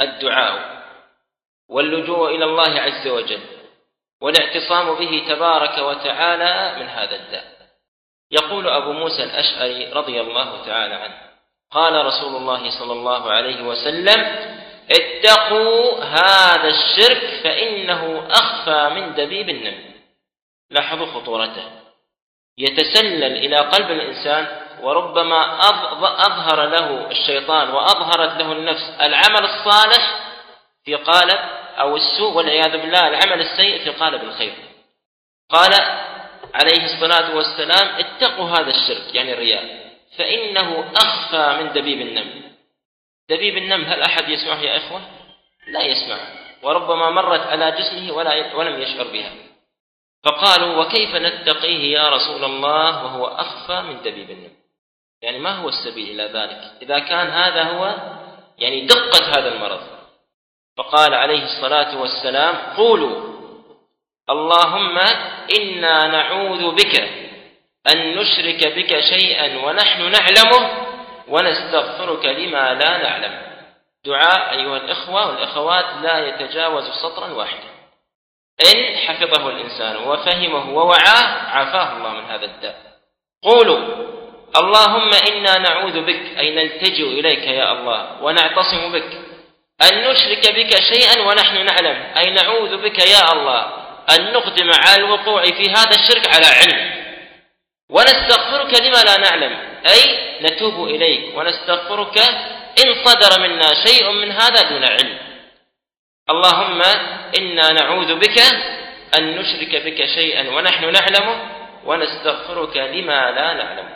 الدعاء واللجوء إلى الله عز وجل والاعتصام به تبارك وتعالى من هذا الداء. يقول أبو موسى الأشعري رضي الله تعالى عنه: قال رسول الله صلى الله عليه وسلم: اتقوا هذا الشرك فإنه أخفى من دبيب النمل. لاحظوا خطورته، يتسلل إلى قلب الإنسان، وربما أظهر له الشيطان وأظهرت له النفس العمل الصالح في قالب، أو السوء والعياذ بالله العمل السيء في قالب الخير. قال عليه الصلاة والسلام: اتقوا هذا الشرك، يعني الرياء، فإنه أخفى من دبيب النمل. دبيب النمل هل أحد يسمعه يا إخوة؟ لا يسمع، وربما مرت على جسمه ولم يشعر بها. فقالوا: وكيف نتقيه يا رسول الله وهو أخفى من دبيب النمل؟ يعني ما هو السبيل إلى ذلك إذا كان هذا هو يعني دقة هذا المرض؟ فقال عليه الصلاة والسلام: قولوا اللهم إنا نعوذ بك أن نشرك بك شيئا ونحن نعلمه ونستغفرك لما لا نعلم. دعاء أيها الإخوة والأخوات لا يتجاوز سطرا واحدا، إن حفظه الإنسان وفهمه ووعاه عافاه الله من هذا الداء. قولوا اللهم إنا نعوذ بك، أي نلتجئ إليك يا الله ونعتصم بك، أن نشرك بك شيئا ونحن نعلم، أي نعوذ بك يا الله أن نقدم على الوقوع في هذا الشرك على علم، ونستغفرك لما لا نعلم، أي نتوب إليك ونستغفرك إن صدر منا شيء من هذا دون علم. اللهم إنا نعوذ بك أن نشرك بك شيئا ونحن نعلمه ونستغفرك لما لا نعلم.